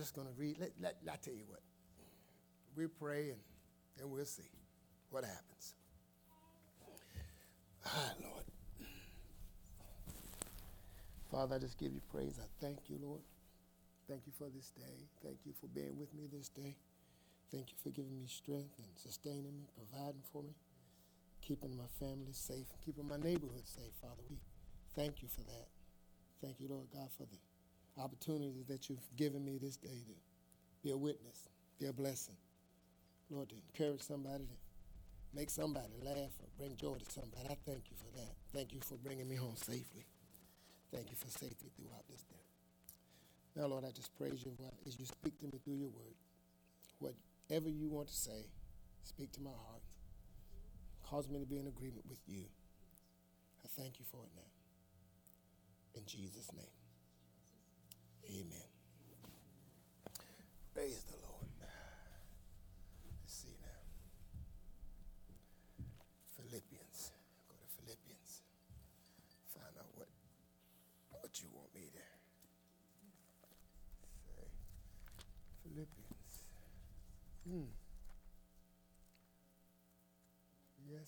just going to read. I tell you what. We pray and we'll see what happens. Lord. Father, I just give you praise. I thank you, Lord. Thank you for this day. Thank you for being with me this day. Thank you for giving me strength and sustaining me, providing for me, keeping my family safe, keeping my neighborhood safe, Father. We thank you for that. Thank you, Lord God, for the opportunities that you've given me this day to be a witness, be a blessing. Lord, to encourage somebody, to make somebody laugh or bring joy to somebody. I thank you for that. Thank you for bringing me home safely. Thank you for safety throughout this day. Now, Lord, I just praise you as you speak to me through your word. Whatever you want to say, speak to my heart. Cause me to be in agreement with you. I thank you for it now. In Jesus' name, amen. Praise the Lord. Let's see now. Philippians. Go to Philippians. Find out what you want me to say. Philippians. Yes.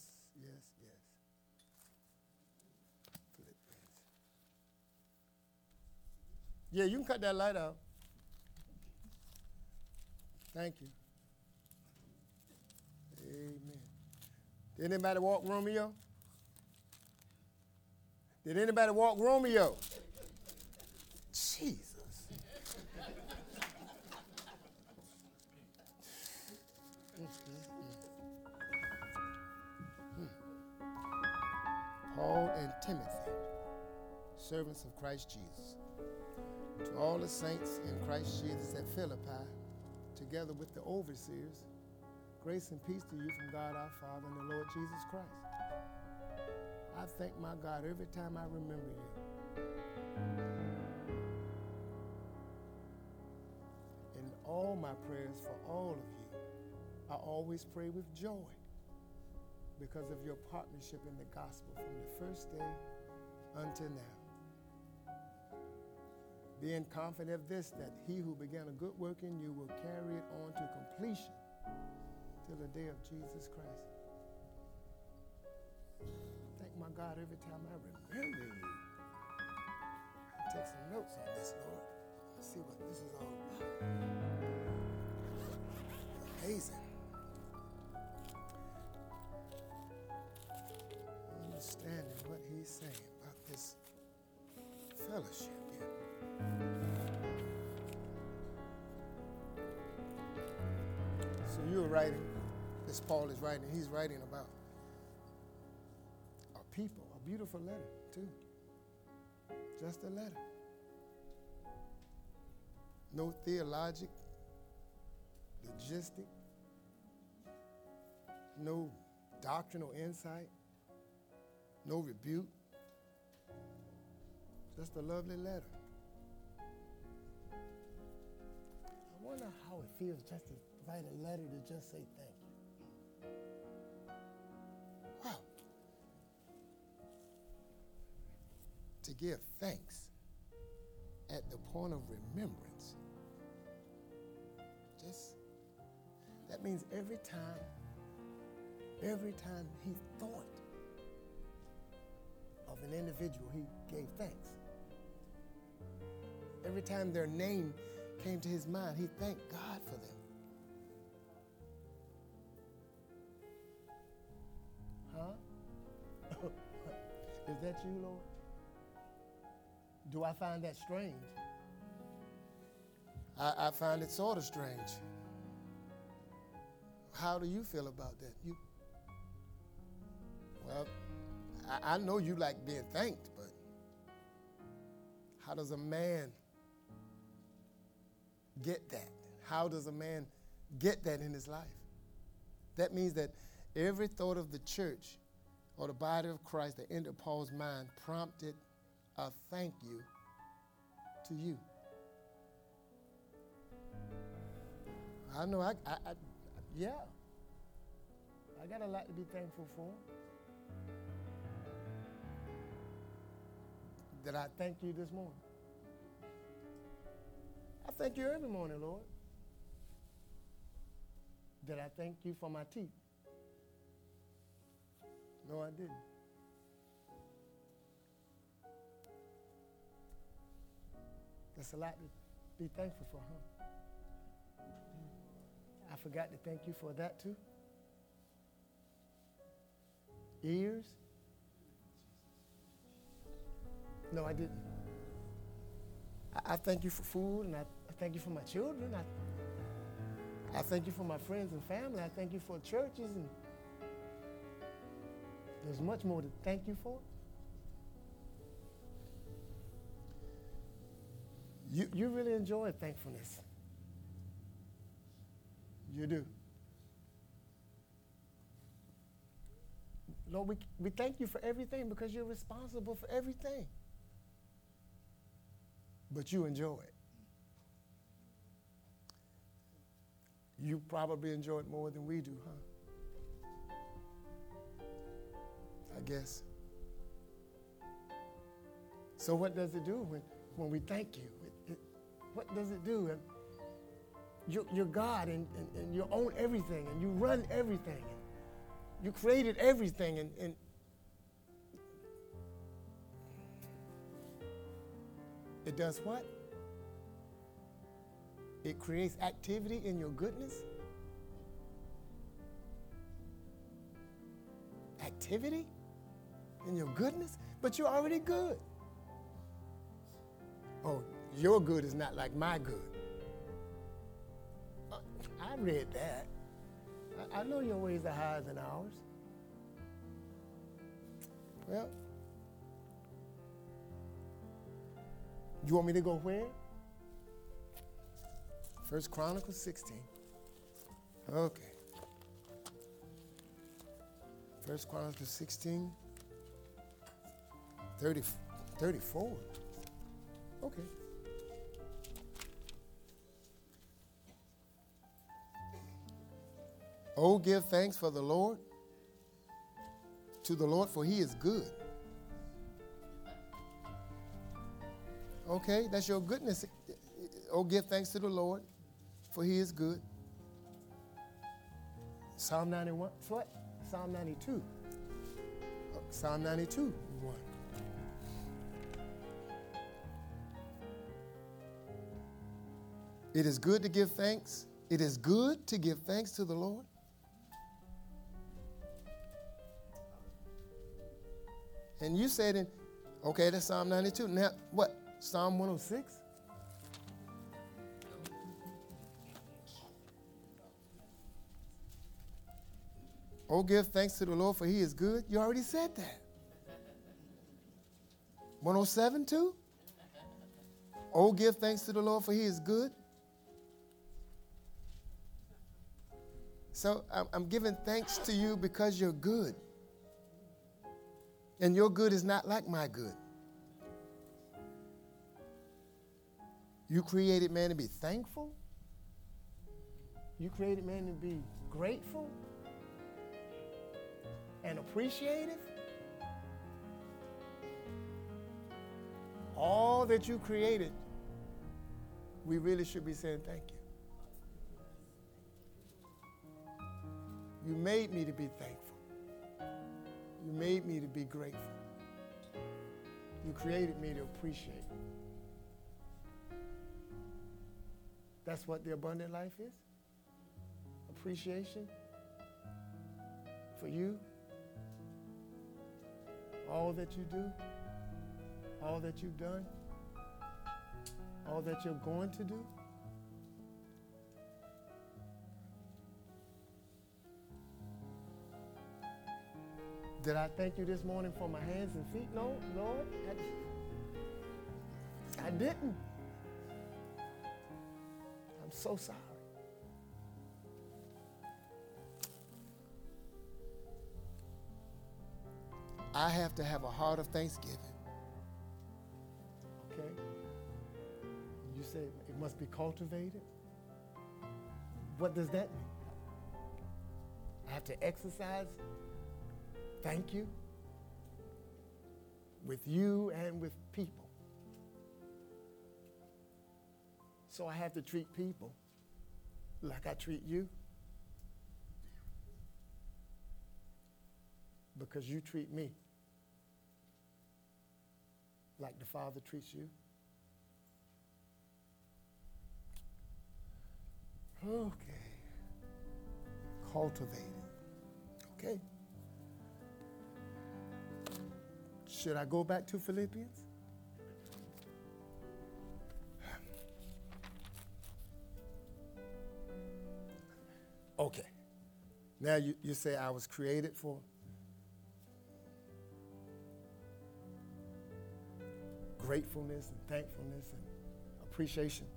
Philippians. Yeah, you can cut that light out. Thank you. Amen. Did anybody walk Romeo? Did anybody walk Romeo? Jesus. Paul and Timothy, servants of Christ Jesus, to all the saints in Christ Jesus at Philippi, together with the overseers, grace and peace to you from God our Father and the Lord Jesus Christ. I thank my God every time I remember you. In all my prayers for all of you, I always pray with joy because of your partnership in the gospel from the first day until now. Being confident of this, that he who began a good work in you will carry it on to completion till the day of Jesus Christ. Thank my God every time I remember you. Take some notes on this, Lord. Let's see what this is all about. Amazing. Understanding what he's saying about this fellowship here. So you're writing, this Paul is writing, he's writing about a people, a beautiful letter too. Just a letter. No theologic, logistic, no doctrinal insight, no rebuke. Just a lovely letter. I wonder how it feels just to write a letter to just say thank you. Wow. To give thanks at the point of remembrance. That means every time he thought of an individual, he gave thanks. Every time their name came to his mind, he thanked God for them. Huh? Is that you, Lord? Do I find that strange? I find it sort of strange. How do you feel about that? Well, I know you like being thanked, but how does a man get that? How does a man get that in his life? That means that every thought of the church or the body of Christ that entered Paul's mind prompted a thank you to you. I know, yeah. I got a lot to be thankful for. Did I thank you this morning? I thank you every morning, Lord. Did I thank you for my teeth? No, I didn't. That's a lot to be thankful for, huh? I forgot to thank you for that too. Ears? No, I didn't. I thank you for food, and I thank you for my children. I thank you for my friends and family. I thank you for churches, and there's much more to thank you for. You really enjoy thankfulness. You do. Lord, we thank you for everything because you're responsible for everything. But you enjoy it. You probably enjoy it more than we do, huh? I guess. So what does it do when we thank you? What does it do? You're God, and you own everything, and you run everything, and you created everything, and it does what? It creates activity in your goodness. Activity in your goodness? But you're already good. Oh, your good is not like my good. I read that. I know your ways are higher than ours. Well, you want me to go where? 1 Chronicles 16. Okay. 1 Chronicles 16, 34. Okay. Oh, give thanks for the Lord, to the Lord, for he is good. Okay, that's your goodness. Oh, give thanks to the Lord, for he is good. Psalm 91, what? Psalm 92. Psalm 92, 1. It is good to give thanks. It is good to give thanks to the Lord. And you said in, okay, that's Psalm 92. Now, what? Psalm 106? Oh, give thanks to the Lord, for he is good. You already said that. 107 too? Oh, give thanks to the Lord, for he is good. So I'm giving thanks to you because you're good. And your good is not like my good. You created man to be thankful. You created man to be grateful and appreciative. All that you created, we really should be saying thank you. You made me to be thankful. You made me to be grateful. You created me to appreciate. That's what the abundant life is. Appreciation for you. All that you do. All that you've done. All that you're going to do. Did I thank you this morning for my hands and feet? No, Lord. I didn't. I'm so sorry. I have to have a heart of thanksgiving. Okay? You say it must be cultivated. What does that mean? I have to exercise thank you with you and with people. So I have to treat people like I treat you. Because you treat me like the Father treats you. Okay. Cultivating. Okay. Should I go back to Philippians? Okay. Now you say I was created for gratefulness and thankfulness and appreciation.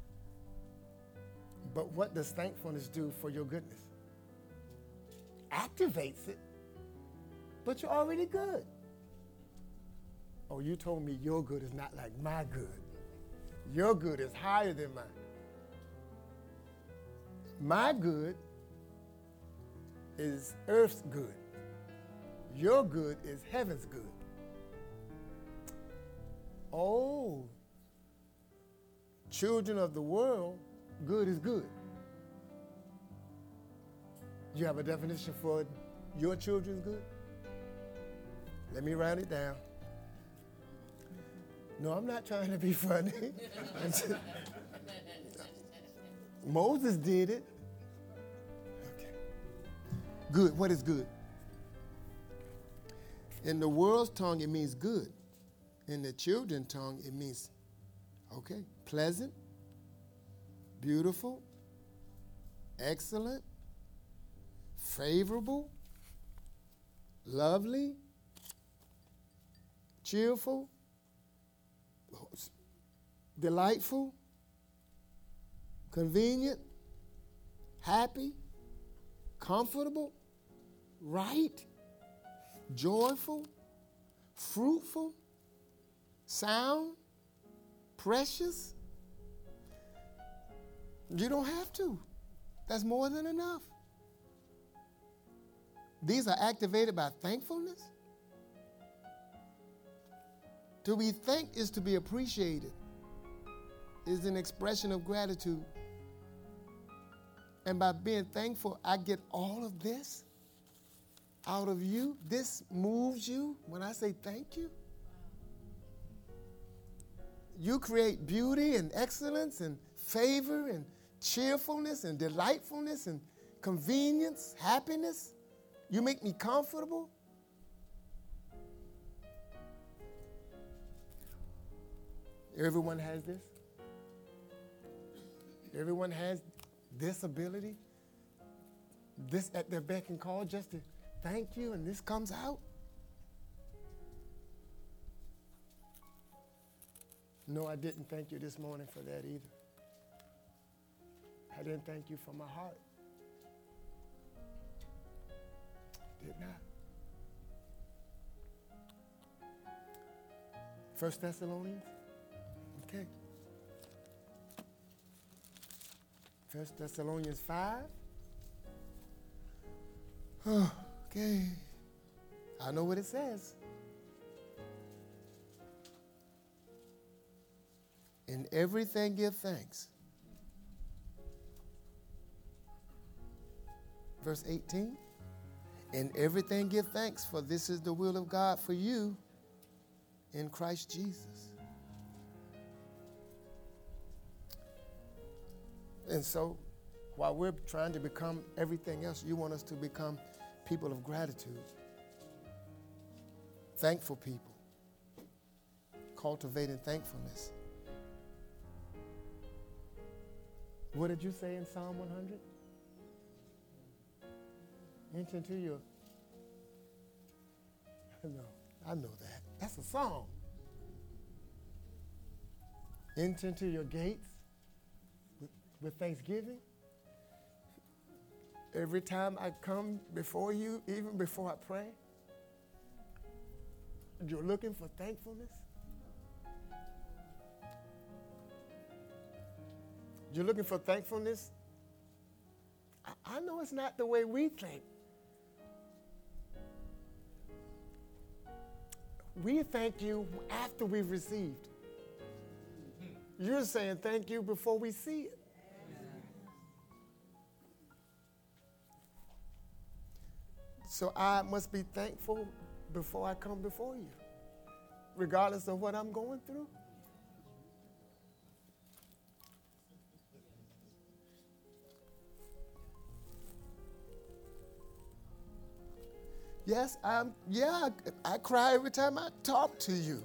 But what does thankfulness do for your goodness? Activates it, but you're already good. Oh, you told me your good is not like my good. Your good is higher than mine. My good is earth's good. Your good is heaven's good. Oh, children of the world, good is good. You have a definition for your children's good? Let me write it down. No, I'm not trying to be funny. Moses did it. Okay. Good. What is good? In the world's tongue, it means good. In the children's tongue, it means, okay, pleasant, beautiful, excellent, favorable, lovely, cheerful, delightful, convenient, happy, comfortable, right, joyful, fruitful, sound, precious. You don't have to. That's more than enough. These are activated by thankfulness. To be thanked is to be appreciated, is an expression of gratitude. And by being thankful, I get all of this out of you. This moves you when I say thank you. You create beauty and excellence and favor and cheerfulness and delightfulness and convenience, happiness. You make me comfortable. Everyone has this. Everyone has this ability, this at their beck and call just to thank you, and this comes out. No, I didn't thank you this morning for that either. I didn't thank you for my heart. I did not. 1 Thessalonians? Okay. 1 Thessalonians 5. Okay. I know what it says. In everything give thanks. Verse 18. In everything give thanks, for this is the will of God for you in Christ Jesus. And so, while we're trying to become everything else, you want us to become people of gratitude, thankful people, cultivating thankfulness. What did you say in Psalm 100? Enter into your... No, I know that. That's a song. Enter into your gates with thanksgiving. Every time I come before you, even before I pray, you're looking for thankfulness. You're looking for thankfulness. I know it's not the way we think. We thank you after we've received. You're saying thank you before we see it. So I must be thankful before I come before you, regardless of what I'm going through. Yes, I cry every time I talk to you.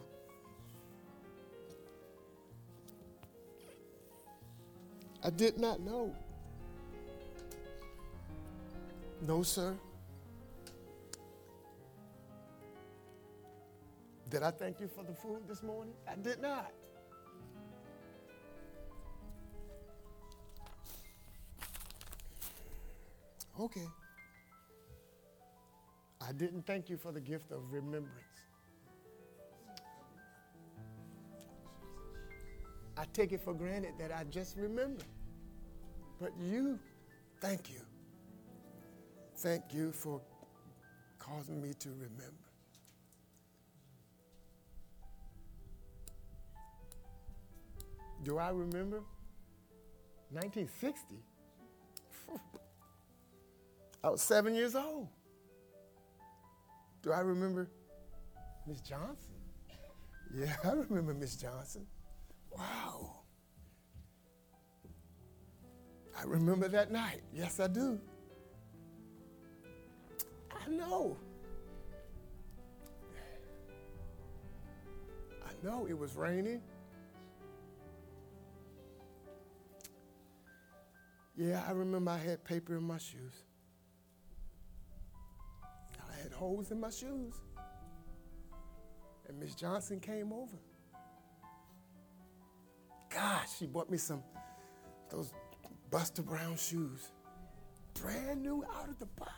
I did not know. No, sir. Did I thank you for the food this morning? I did not. Okay. I didn't thank you for the gift of remembrance. I take it for granted that I just remembered. But you, thank you. Thank you for causing me to remember. Do I remember 1960? I was 7 years old. Do I remember Miss Johnson? Yeah, I remember Miss Johnson. Wow. I remember that night. Yes, I do. I know. I know it was raining. Yeah, I remember I had paper in my shoes. I had holes in my shoes. And Miss Johnson came over. Gosh, she bought me those Buster Brown shoes. Brand new out of the box.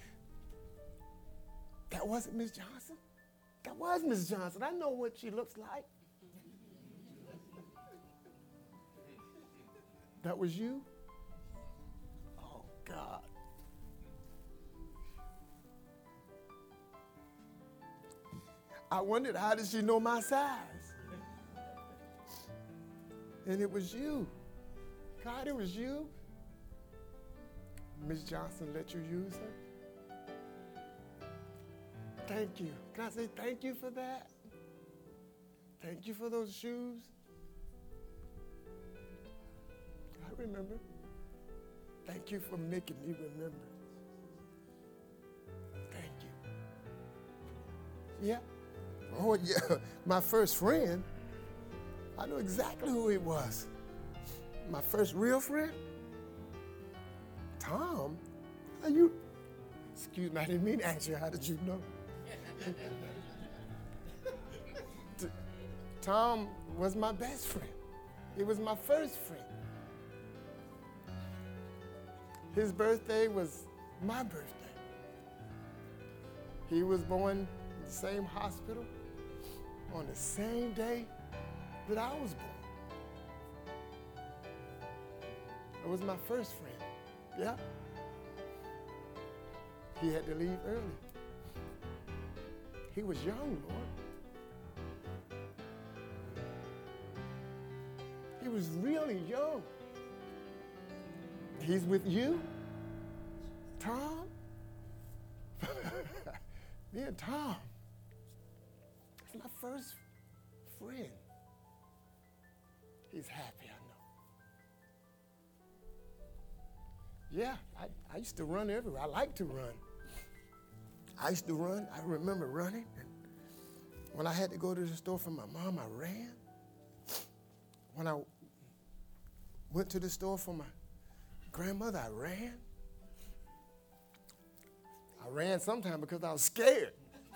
That wasn't Miss Johnson? That was Miss Johnson. I know what she looks like. That was you? Oh, God. I wondered, how did she know my size? And it was you. God, it was you. Miss Johnson let you use her? Thank you. Can I say thank you for that? Thank you for those shoes. I remember. Thank you for making me remember. Thank you. Yeah. Oh, yeah. My first friend, I know exactly who it was. My first real friend, Tom. Excuse me, I didn't mean to ask you, how did you know? Tom was my best friend. He was my first friend. His birthday was my birthday. He was born in the same hospital on the same day that I was born. It was my first friend. Yeah. He had to leave early. He was young, Lord. He was really young. He's with you, Tom? Me and Tom. It's my first friend. He's happy, I know. Yeah, I used to run everywhere. I like to run. I used to run. I remember running. And when I had to go to the store for my mom, I ran. When I went to the store for my grandmother, I ran. I ran sometimes because I was scared.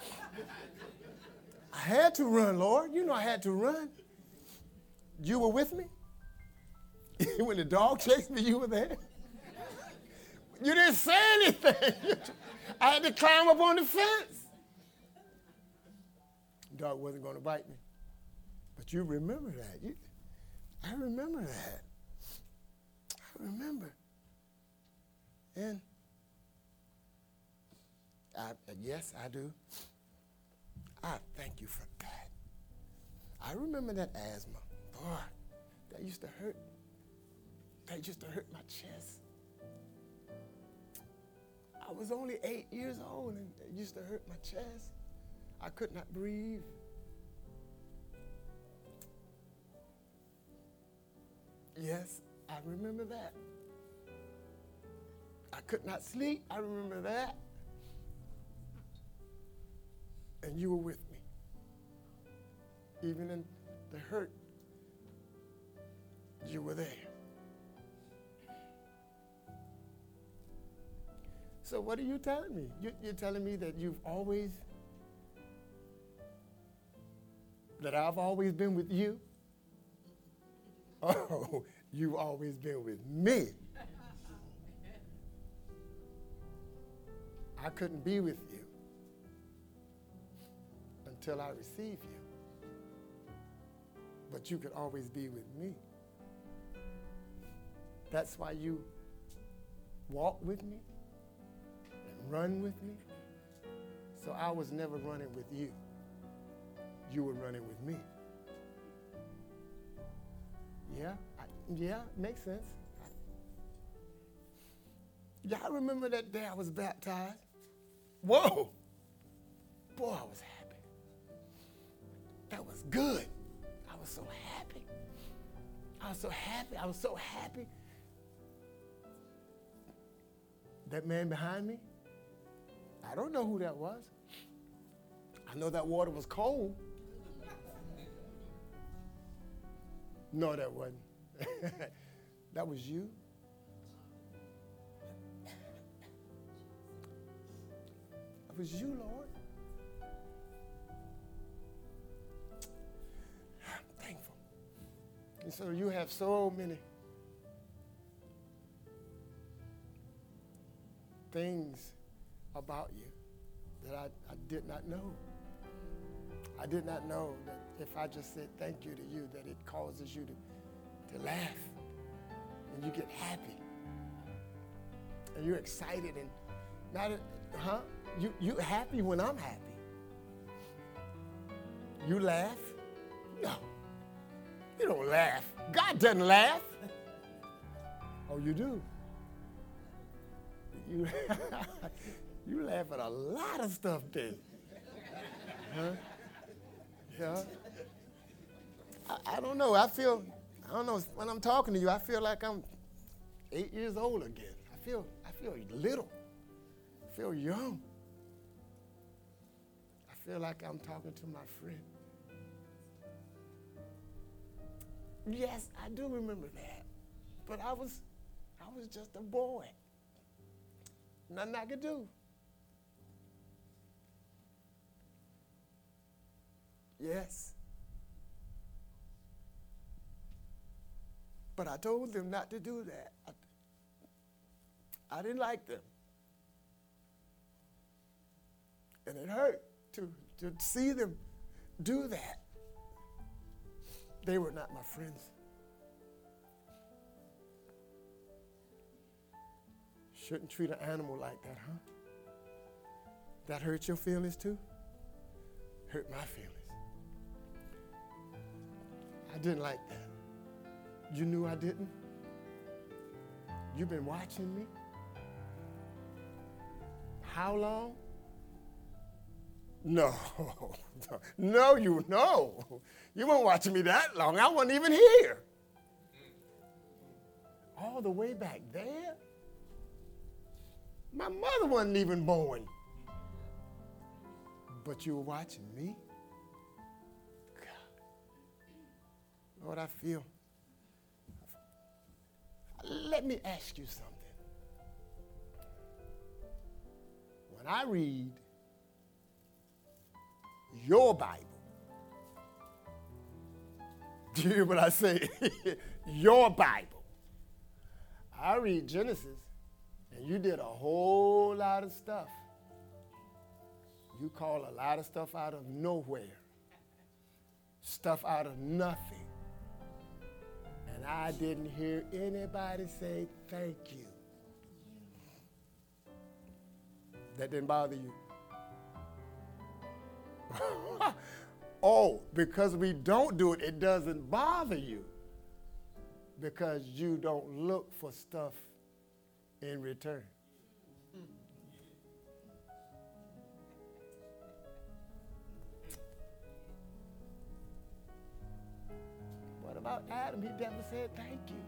I had to run, Lord. You know I had to run. You were with me? When the dog chased me, you were there? You didn't say anything. I had to climb up on the fence. The dog wasn't going to bite me. But you remember that. I remember that. I remember. And yes, I do. I thank you for that. I remember that asthma. Boy, That used to hurt. That used to hurt my chest. I was only 8 years old, and it used to hurt my chest. I could not breathe. Yes, I remember that. I could not sleep. I remember that. And you were with me. Even in the hurt, you were there. So what are you telling me? You're telling me that that I've always been with you? Oh, you've always been with me. I couldn't be with you until I received you. But you could always be with me. That's why you walk with me and run with me. So I was never running with you. You were running with me. Yeah, makes sense. Yeah, I remember that day I was baptized. Whoa! Boy, I was happy. That was good. I was so happy. I was so happy. I was so happy. That man behind me, I don't know who that was. I know that water was cold. No, that wasn't. That was you. That was you, Lord. I'm thankful. And so you have so many things about you that I did not know. I did not know that if I just said thank you to you, that it causes you to laugh and you get happy and you're excited and not, you happy when I'm happy. You laugh? No, you don't laugh. God doesn't laugh. Oh, you do? You laugh at a lot of stuff then. Huh? Yeah. I don't know. I don't know. When I'm talking to you, I feel like I'm 8 years old again. I feel little. I feel young. I feel like I'm talking to my friend. Yes, I do remember that. But I was just a boy. Nothing I could do. Yes. But I told them not to do that. I didn't like them. And it hurt to see them do that. They were not my friends. Shouldn't treat an animal like that, huh? That hurt your feelings too? Hurt my feelings. I didn't like that. You knew I didn't? You've been watching me? How long? No. You weren't watching me that long. I wasn't even here. All the way back there? My mother wasn't even born. But you were watching me? Lord, I feel. Let me ask you something. When I read your Bible, do you hear what I say? Your Bible. I read Genesis, and you did a whole lot of stuff. You call a lot of stuff out of nowhere, stuff out of nothing. And I didn't hear anybody say thank you. That didn't bother you? Oh, because we don't do it, it doesn't bother you. because you don't look for stuff in return. What about Adam? He never said thank you.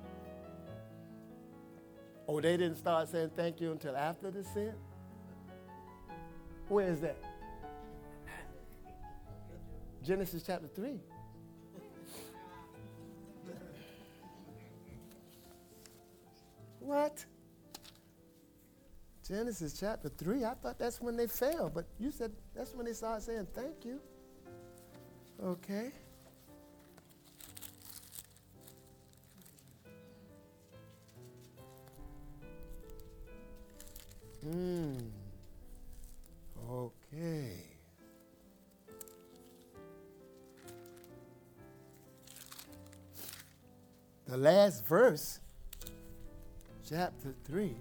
Oh, they didn't start saying thank you until after the sin? Where is that? Genesis chapter 3. What? Genesis chapter 3. I thought that's when they fell, but you said that's when they started saying thank you. Okay. Okay. The last verse, chapter 3.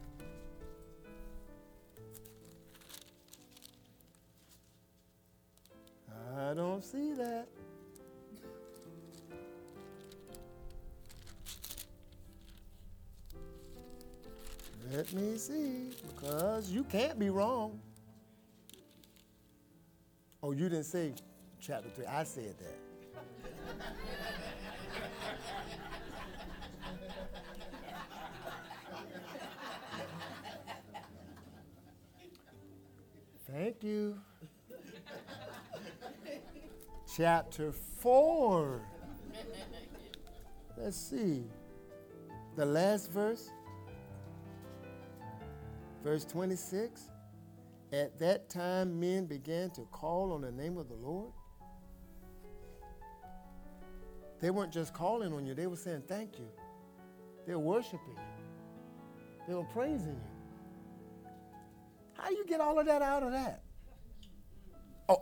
I don't see that. Let me see, because you can't be wrong. Oh, you didn't say chapter 3. I said that. Thank you. Chapter 4. Let's see. The last verse. Verse 26. At that time, men began to call on the name of the Lord. They weren't just calling on you. They were saying thank you. They were worshiping you. They were praising you. How do you get all of that out of that? Oh.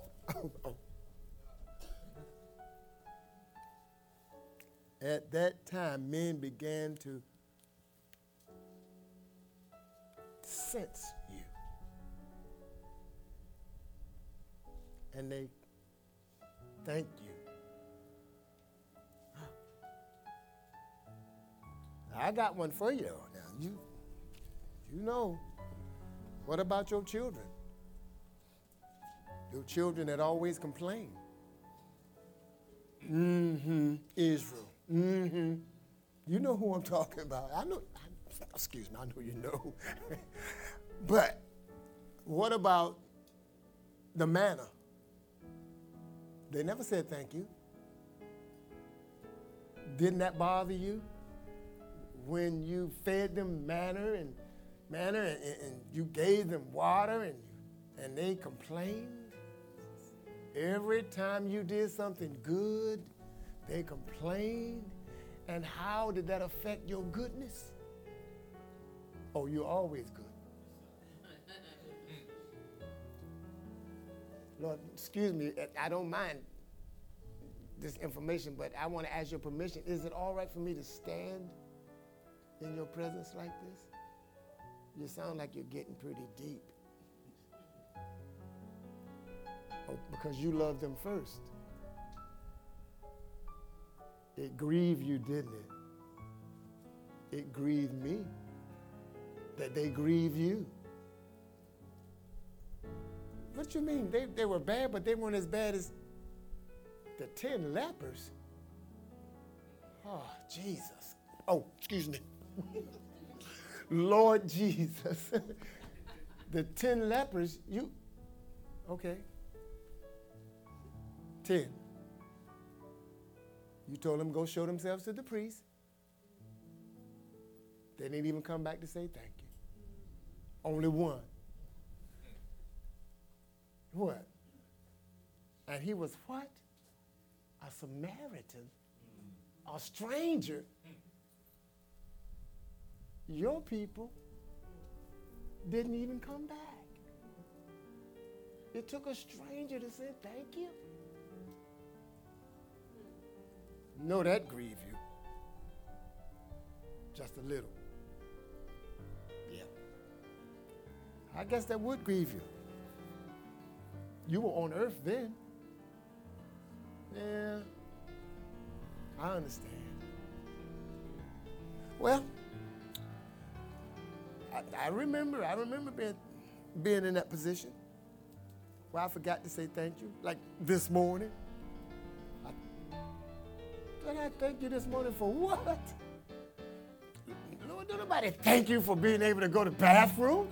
At that time, men began to sense you. And they thank you. I got one for you. Now, you know. What about your children? Your children that always complain. Israel. You know who I'm talking about. I know you know. But what about the manna? They never said thank you. Didn't that bother you when you fed them manna and you gave them water and they complained? Every time you did something good, they complained. And how did that affect your goodness? Oh, you're always good. Lord, excuse me, I don't mind this information, but I want to ask your permission. Is it all right for me to stand in your presence like this? You sound like you're getting pretty deep. Oh, because you loved them first. It grieved you, didn't it? It grieved me that they grieve you. What you mean? They were bad, but they weren't as bad as the 10 lepers. Oh, Jesus. Oh, excuse me. Lord Jesus. The 10 lepers, okay. 10. You told them go show themselves to the priest. They didn't even come back to say thank you. Only one. What? And he was what? A Samaritan. A stranger. Your people didn't even come back. It took a stranger to say thank you. No, that grieved you. Just a little. Yeah. I guess that would grieve you. You were on earth then. Yeah. I understand. Well, I remember being in that position where I forgot to say thank you, like this morning. Did I thank you this morning for what? Lord, don't nobody thank you for being able to go to the bathroom.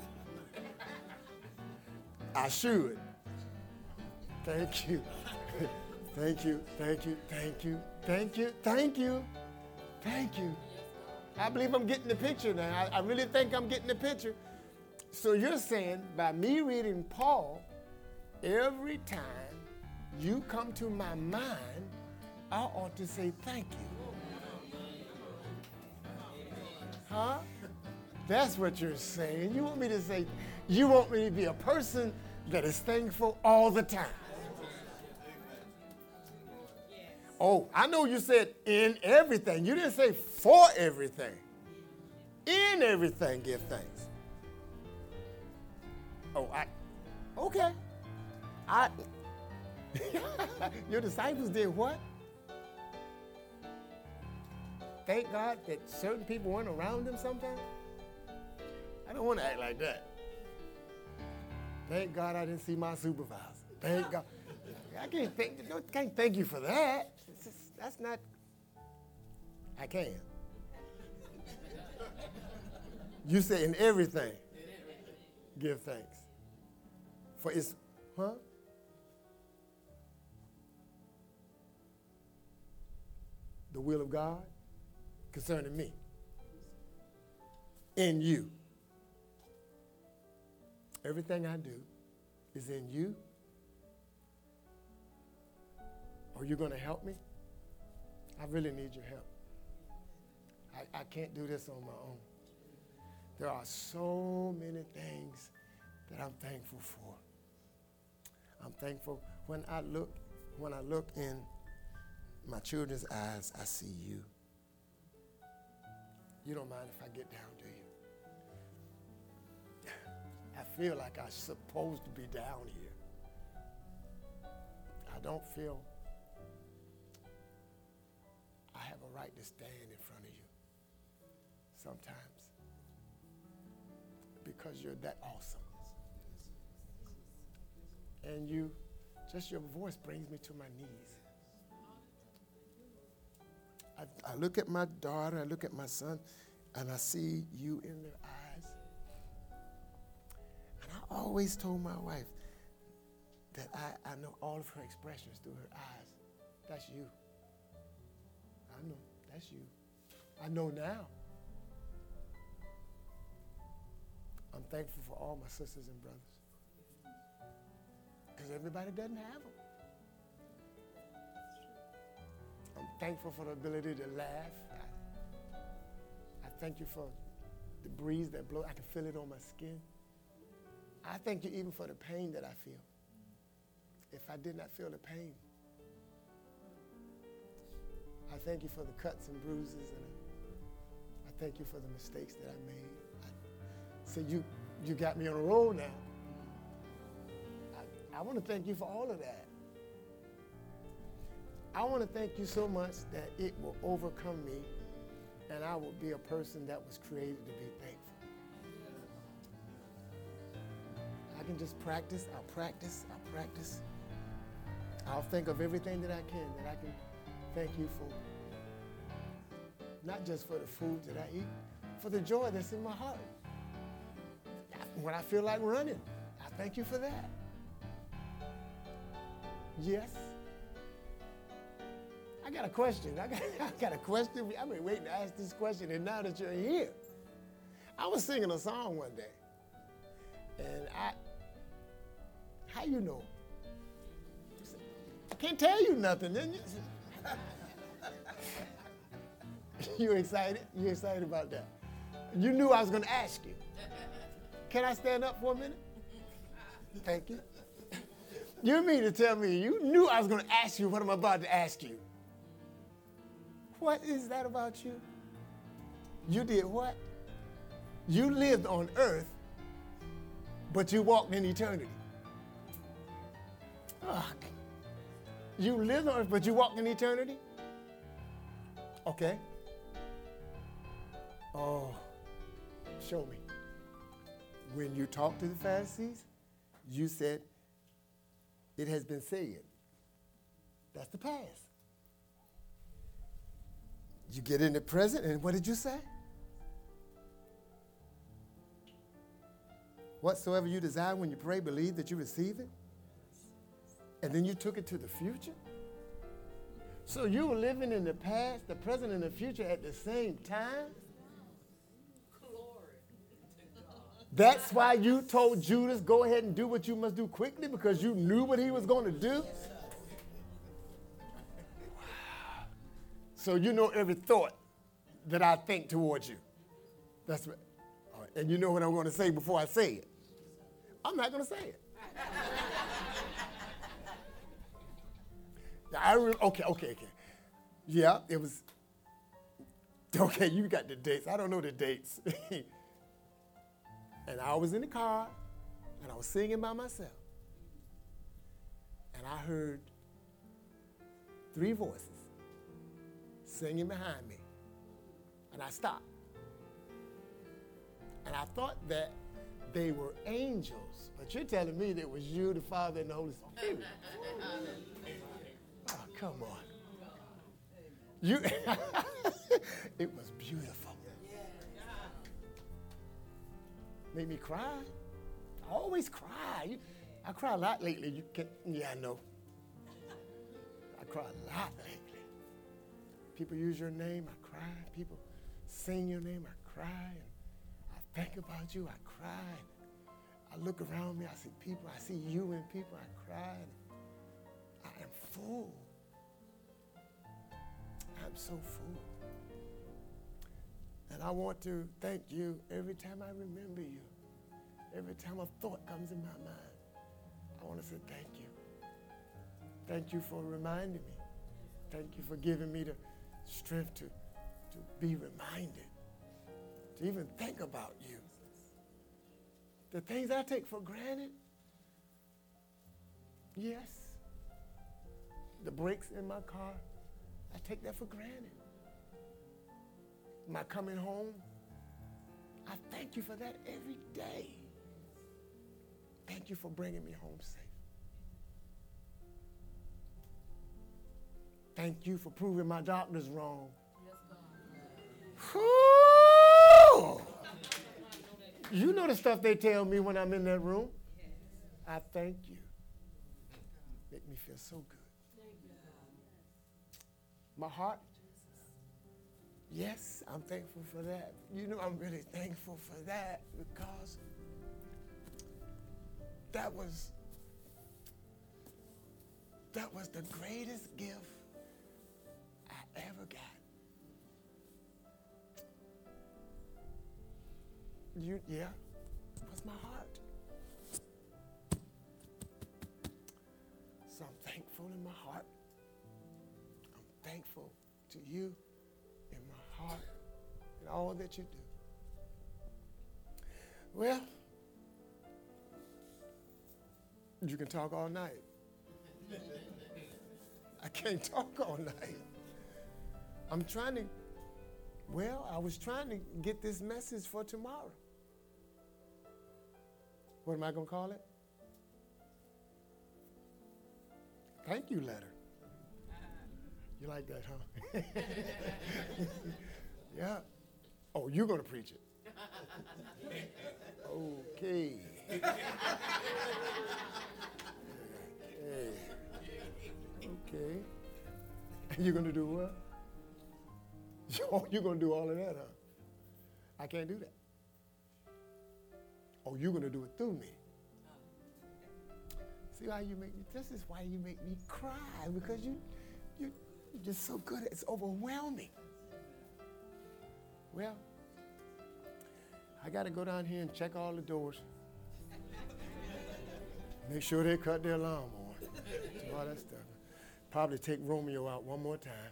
I should. Thank you. Thank you, thank you, thank you, thank you, thank you, thank you. I believe I'm getting the picture now. I really think I'm getting the picture. So you're saying by me reading Paul, every time you come to my mind, I ought to say thank you. Huh? That's what you're saying. You want me to say, you want me to be a person that is thankful all the time. Oh, I know you said in everything. You didn't say for everything. In everything, give thanks. Oh, okay. Your disciples did what? Thank God that certain people weren't around them sometimes? I don't want to act like that. Thank God I didn't see my supervisor. Thank God. I can't thank you for that. That's not, I can. You say in everything, give thanks. For it's, the will of God concerning me. In you. Everything I do is in you. Are you going to help me? I really need your help. I can't do this on my own. There are so many things that I'm thankful for. I'm thankful when I look in my children's eyes, I see you. You don't mind if I get down, do you? I feel like I'm supposed to be down here. I don't feel I have a right to stand in front of you sometimes because you're that awesome. And just your voice brings me to my knees. I look at my daughter, I look at my son, and I see you in their eyes. And I always told my wife that I know all of her expressions through her eyes. That's you. I know, that's you. I know now. I'm thankful for all my sisters and brothers. Because everybody doesn't have them. I'm thankful for the ability to laugh. I thank you for the breeze that blows. I can feel it on my skin. I thank you even for the pain that I feel. If I did not feel the pain, I thank you for the cuts and bruises, and I thank you for the mistakes that I made. So you got me on a roll now. I want to thank you for all of that. I want to thank you so much that it will overcome me and I will be a person that was created to be thankful. I can just practice. I'll practice. I'll think of everything that I can thank you for. Not just for the food that I eat, for the joy that's in my heart. When I feel like running, I thank you for that. Yes. I got a question. I got a question. I've been waiting to ask this question, and now that you're here. I was singing a song one day, and how you know? I can't tell you nothing, didn't you? You excited? You excited about that? You knew I was going to ask you. Can I stand up for a minute? Thank you. You mean to tell me you knew I was going to ask you what I'm about to ask you? What is that about you? You did what? You lived on earth, but you walked in eternity. Oh, you lived on earth, but you walked in eternity? Okay. Oh, show me. When you talked to the Pharisees, you said, it has been said. That's the past. You get in the present, and what did you say? Whatsoever you desire when you pray, believe that you receive it. And then you took it to the future. So you were living in the past, the present, and the future at the same time. That's why you told Judas, go ahead and do what you must do quickly, because you knew what he was going to do. Wow. So you know every thought that I think towards you. That's what. All right. And you know what I'm going to say before I say it. I'm not going to say it. Okay. Yeah, it was. Okay, you got the dates. I don't know the dates. And I was in the car, and I was singing by myself. And I heard 3 voices singing behind me. And I stopped. And I thought that they were angels. But you're telling me that it was you, the Father, and the Holy Spirit. Oh, come on. It was beautiful. Made me cry. I always cry. I cry a lot lately. Yeah, I know. I cry a lot lately. People use your name, I cry. People sing your name, I cry. And I think about you, I cry. I look around me, I see people, I see you and people, I cry. I am full. I'm so full. And I want to thank you every time I remember you. Every time a thought comes in my mind, I want to say thank you. Thank you for reminding me. Thank you for giving me the strength to be reminded, to even think about you. The things I take for granted, yes. The brakes in my car, I take that for granted. My coming home, I thank you for that every day. Thank you for bringing me home safe. Thank you for proving my doctors wrong. Whew! You know the stuff they tell me when I'm in that room. I thank you. Make me feel so good. My heart, yes, I'm thankful for that. You know, I'm really thankful for that because that was the greatest gift I ever got. Yeah, it was my heart. So I'm thankful in my heart. I'm thankful to you in my heart and all that you do. Well, you can talk all night. I can't talk all night. I was trying to get this message for tomorrow. What am I going to call it? Thank you letter. You like that, huh? Yeah. Oh, you're going to preach it. Okay. Okay. You're going to do what? You're going to do all of that, huh? I can't do that. Oh, you're going to do it through me. See how you make me, this is why you make me cry, because you're just so good. It's overwhelming. Well, I got to go down here and check all the doors. Make sure they cut their alarm on. All that stuff. Probably take Romeo out one more time.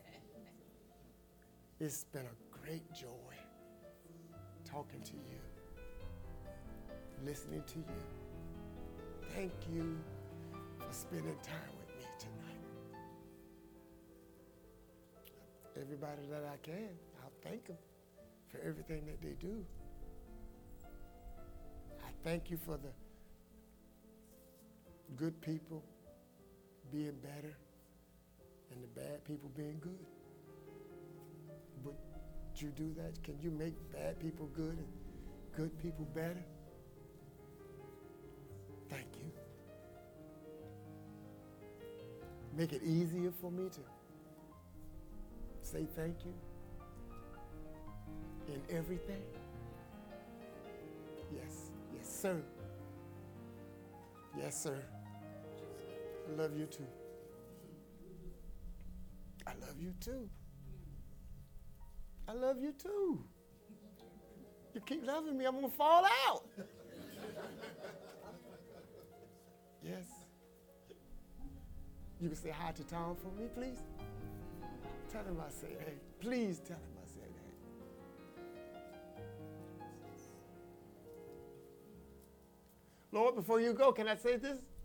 It's been a great joy talking to you, listening to you. Thank you for spending time with me tonight. Everybody that I can, I'll thank them for everything that they do. I thank you for the good people being better and the bad people being good. Would you do that? Can you make bad people good and good people better? Thank you. Make it easier for me to say thank you in everything. Yes, yes, sir. Yes, sir. I love you too. I love you too. I love you too. You keep loving me, I'm going to fall out. Yes. You can say hi to Tom for me, please? Tell him I said hey. Please tell him I said hey. Lord, before you go, can I say this?